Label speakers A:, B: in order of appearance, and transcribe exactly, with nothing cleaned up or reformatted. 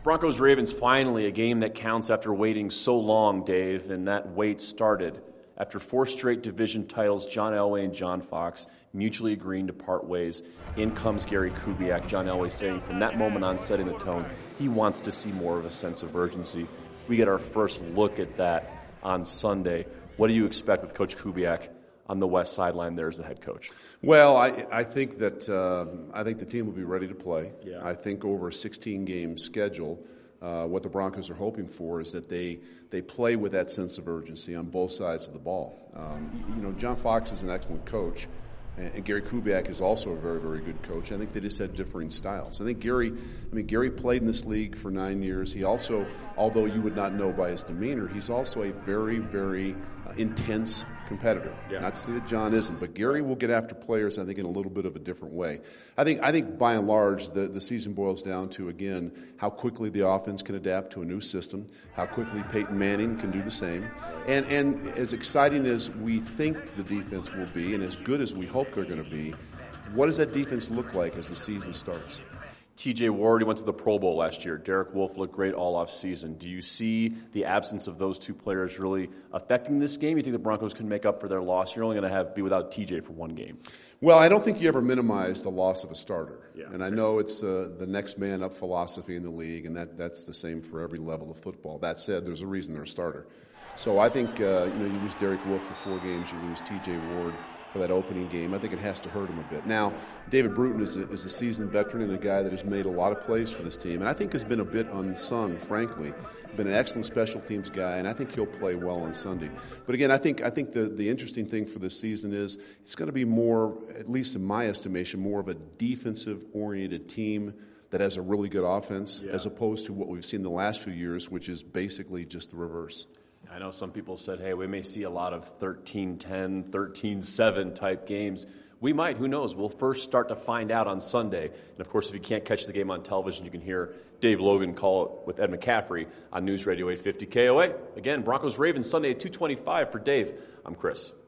A: Broncos-Ravens finally, a game that counts after waiting so long, Dave, and that wait started after four straight division titles. John Elway and John Fox mutually agreeing to part ways. In comes Gary Kubiak. John Elway saying from that moment on, setting the tone, he wants to see more of a sense of urgency. We get our first look at that on Sunday. What do you expect with Coach Kubiak on the west sideline there as the head coach?
B: Well, I, I think that uh, I think the team will be ready to play.
A: Yeah.
B: I think over a sixteen-game schedule, uh, what the Broncos are hoping for is that they they play with that sense of urgency on both sides of the ball. Um, you know, John Fox is an excellent coach, and, and Gary Kubiak is also a very, very good coach. I think they just had differing styles. I think Gary, I mean, Gary played in this league for nine years. He also, although you would not know by his demeanor, he's also a very, very uh, intense competitor.
A: Yeah.
B: Not to say that John isn't, but Gary will get after players, I think, in a little bit of a different way. I think, I think by and large, the, the season boils down to, again, how quickly the offense can adapt to a new system, how quickly Peyton Manning can do the same. And, and as exciting as we think the defense will be, and as good as we hope they're going to be, what does that defense look like as the season starts?
A: T J Ward, he went to the Pro Bowl last year. Derek Wolfe looked great all off season. Do you see the absence of those two players really affecting this game? You think the Broncos can make up for their loss? You're only going to have be without T J for one game.
B: Well, I don't think you ever minimize the loss of a starter.
A: Yeah.
B: And I know it's uh, the next man up philosophy in the league, and that, that's the same for every level of football. That said, there's a reason they're a starter. So I think uh, you know you lose Derek Wolfe for four games, you lose T J Ward for that opening game. I think it has to hurt him a bit. Now, David Bruton is a, is a seasoned veteran and a guy that has made a lot of plays for this team, and I think has been a bit unsung, frankly. Been an excellent special teams guy, and I think he'll play well on Sunday. But again, I think I think the, the interesting thing for this season is it's going to be more, at least in my estimation, more of a defensive-oriented team that has a really good offense,
A: yeah.
B: as opposed to what we've seen the last few years, which is basically just the reverse.
A: I know some people said, hey, we may see a lot of thirteen ten, thirteen seven type games. We might. Who knows? We'll first start to find out on Sunday. And, of course, if you can't catch the game on television, you can hear Dave Logan call it with Ed McCaffrey on News Radio eight fifty K O A. Again, Broncos-Ravens Sunday at two twenty-five for Dave. I'm Chris.